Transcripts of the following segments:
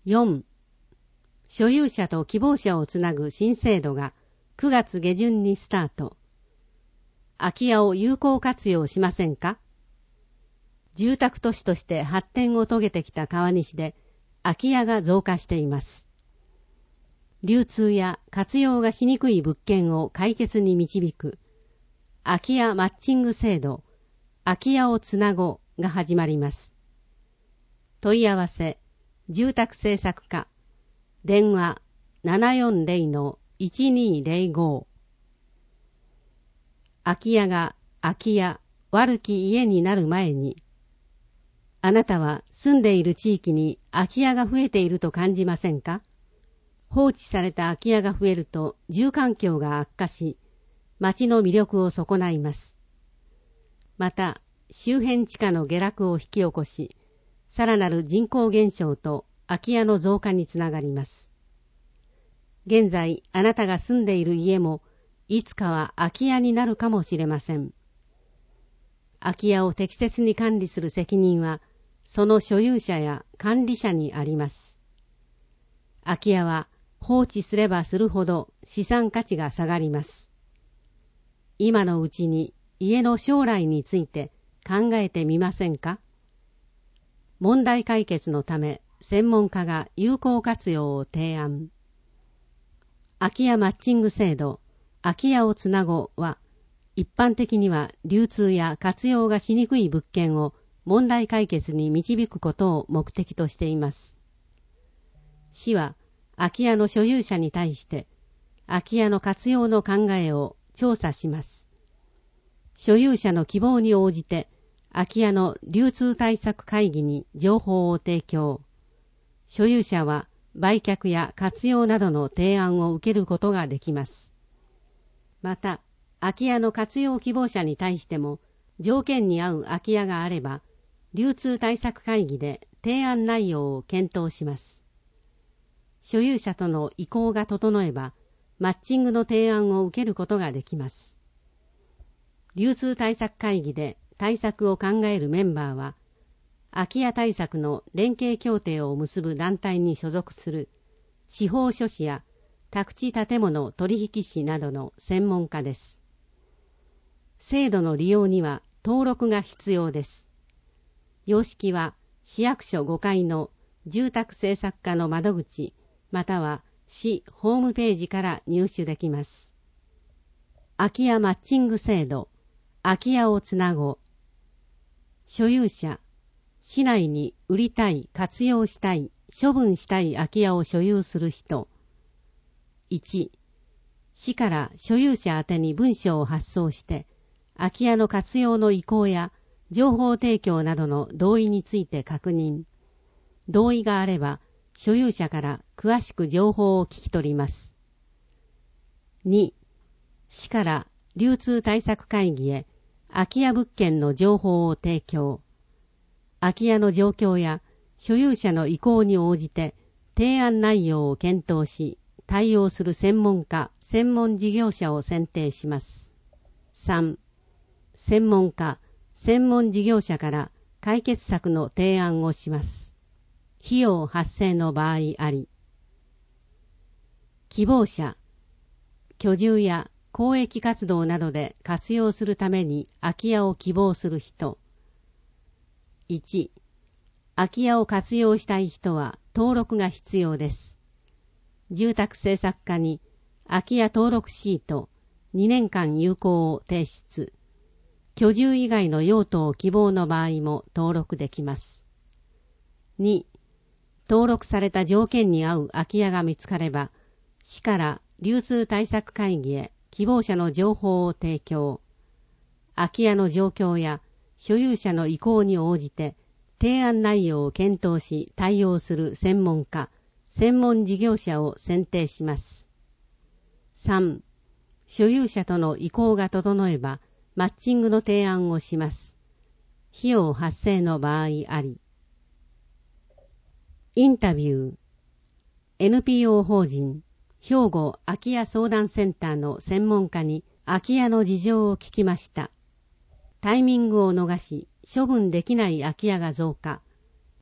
4. 所有者と希望者をつなぐ新制度が9月下旬にスタート。空き家を有効活用しませんか？住宅都市として発展を遂げてきた川西で空き家が増加しています。流通や活用がしにくい物件を解決に導く空き家マッチング制度、空き家をつなごが始まります。問い合わせ、住宅政策課、電話 740-1205。空き家が空き家、悪き家になる前に、あなたは住んでいる地域に空き家が増えていると感じませんか？放置された空き家が増えると住環境が悪化し、町の魅力を損ないます。また、周辺地価の下落を引き起こし、さらなる人口減少と空き家の増加につながります。現在、あなたが住んでいる家も、いつかは空き家になるかもしれません。空き家を適切に管理する責任は、その所有者や管理者にあります。空き家は放置すればするほど資産価値が下がります。今のうちに家の将来について考えてみませんか？問題解決のため専門家が有効活用を提案。空き家マッチング制度、空き家をつなごは、一般的には流通や活用がしにくい物件を問題解決に導くことを目的としています。市は空き家の所有者に対して空き家の活用の考えを調査します。所有者の希望に応じて空き家の流通対策会議に情報を提供。所有者は売却や活用などの提案を受けることができます。また、空き家の活用希望者に対しても条件に合う空き家があれば、流通対策会議で提案内容を検討します。所有者との意向が整えば、マッチングの提案を受けることができます。流通対策会議で対策を考えるメンバーは、空き家対策の連携協定を結ぶ団体に所属する司法書士や宅地建物取引士などの専門家です。制度の利用には登録が必要です。様式は市役所5階の住宅政策課の窓口または市ホームページから入手できます。空き家マッチング制度、空き家をつなご。所有者、市内に売りたい、活用したい、処分したい空き家を所有する人。1、市から所有者宛てに文書を発送して、空き家の活用の意向や情報提供などの同意について確認。同意があれば、所有者から詳しく情報を聞き取ります。2、市から流通対策会議へ空き家物件の情報を提供。空き家の状況や所有者の意向に応じて提案内容を検討し、対応する専門家、専門事業者を選定します。3、専門家、専門事業者から解決策の提案をします。費用発生の場合あり。希望者、居住や公益活動などで活用するために空き家を希望する人。1、空き家を活用したい人は登録が必要です。住宅政策課に空き家登録シート2年間有効を提出。居住以外の用途を希望の場合も登録できます。2、登録された条件に合う空き家が見つかれば、市から流通対策会議へ希望者の情報を提供。空き家の状況や所有者の意向に応じて提案内容を検討し対応する専門家、専門事業者を選定します。3、所有者との意向が整えばマッチングの提案をします。費用発生の場合あり。インタビュー。NPO 法人兵庫空き家相談センターの専門家に空き家の事情を聞きました。タイミングを逃し処分できない空き家が増加。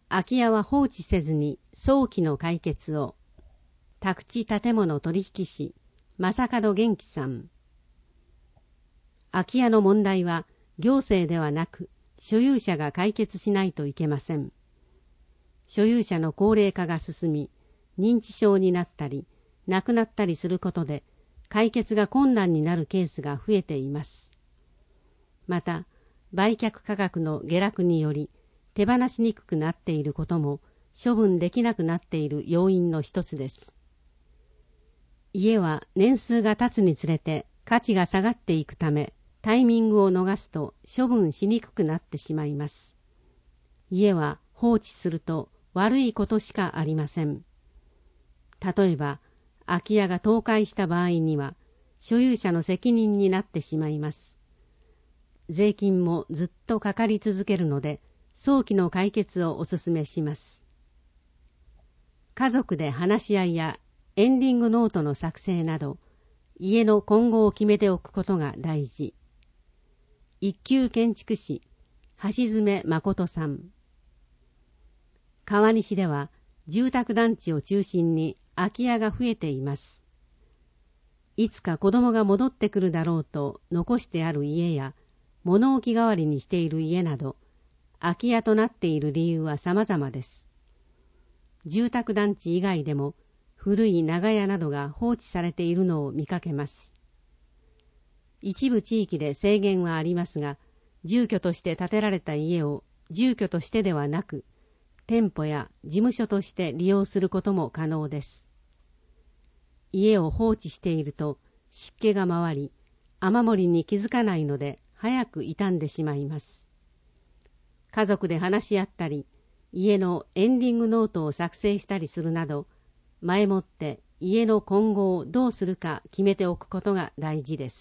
空き家は放置せずに早期の解決を。宅地建物取引士、正門元気さん。空き家の問題は行政ではなく所有者が解決しないといけません。所有者の高齢化が進み、認知症になったり、亡くなったりすることで解決が困難になるケースが増えています。また、売却価格の下落により手放しにくくなっていることも処分できなくなっている要因の一つです。家は年数が経つにつれて価値が下がっていくため、タイミングを逃すと処分しにくくなってしまいます。家は放置すると悪いことしかありません。例えば、空き家が倒壊した場合には、所有者の責任になってしまいます。税金もずっとかかり続けるので、早期の解決をお勧めします。家族で話し合いやエンディングノートの作成など、家の今後を決めておくことが大事。一級建築士、橋爪誠さん。川西では住宅団地を中心に空き家が増えています。いつか子供が戻ってくるだろうと残してある家や、物置代わりにしている家など、空き家となっている理由は様々です。住宅団地以外でも、古い長屋などが放置されているのを見かけます。一部地域で制限はありますが、住居として建てられた家を住居としてではなく、店舗や事務所として利用することも可能です。家を放置していると湿気が回り、雨漏りに気づかないので早く傷んでしまいます。家族で話し合ったり、家のエンディングノートを作成したりするなど、前もって家の今後をどうするか決めておくことが大事です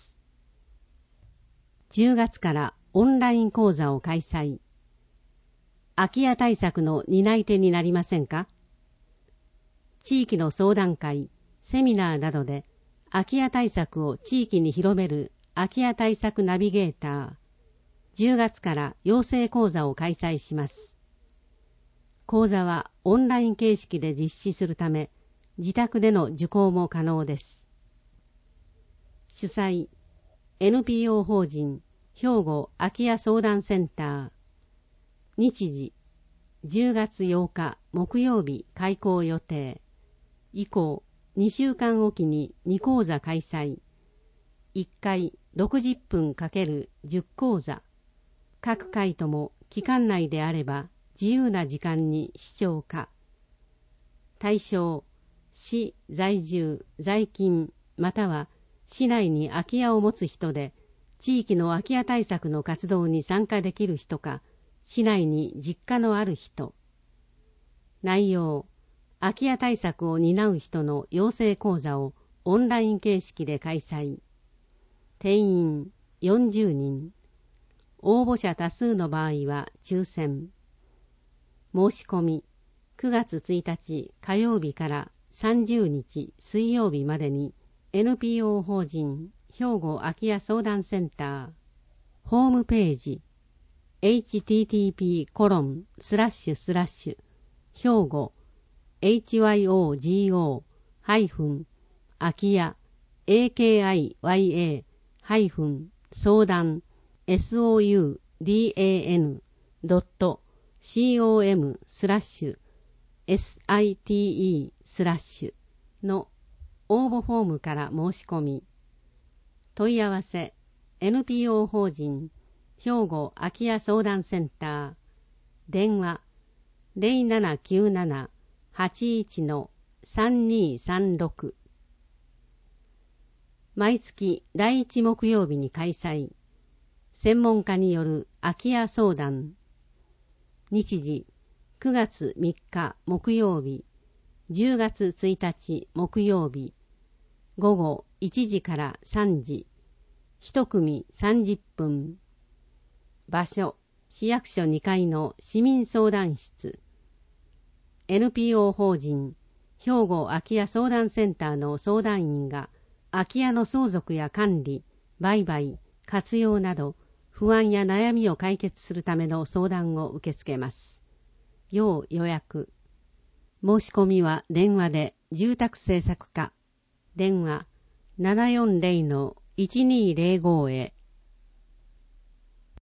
。10月からオンライン講座を開催。空き家対策の担い手になりませんか？地域の相談会、セミナーなどで空き家対策を地域に広める空き家対策ナビゲーター。10月から養成講座を開催します。講座はオンライン形式で実施するため、自宅での受講も可能です。主催、NPO 法人兵庫空き家相談センター。日時、10月8日木曜日開講予定。以降、2週間おきに2講座開催。1回60分×10講座。各回とも期間内であれば自由な時間に視聴可。対象、市在住、在勤、または市内に空き家を持つ人で、地域の空き家対策の活動に参加できる人か、市内に実家のある人。内容、空き家対策を担う人の養成講座をオンライン形式で開催。定員40人。応募者多数の場合は抽選。申し込み、9月1日火曜日から30日水曜日までに NPO 法人兵庫空き家相談センターホームページ http:// 兵庫 hyogo- 空き家 akiya- 相談 soudan.com/site/ の応募フォームから申し込み。問い合わせ NPO 法人兵庫空き家相談センター電話 0797-81-3236 毎月第1木曜日に開催。専門家による空き家相談。日時9月3日木曜日、10月1日木曜日、午後1時から3時、1組30分。場所、市役所2階の市民相談室。NPO 法人兵庫空き家相談センターの相談員が空き家の相続や管理、売買、活用など不安や悩みを解決するための相談を受け付けます。 要予約。申し込みは電話で住宅政策課。電話 740-1205 へ。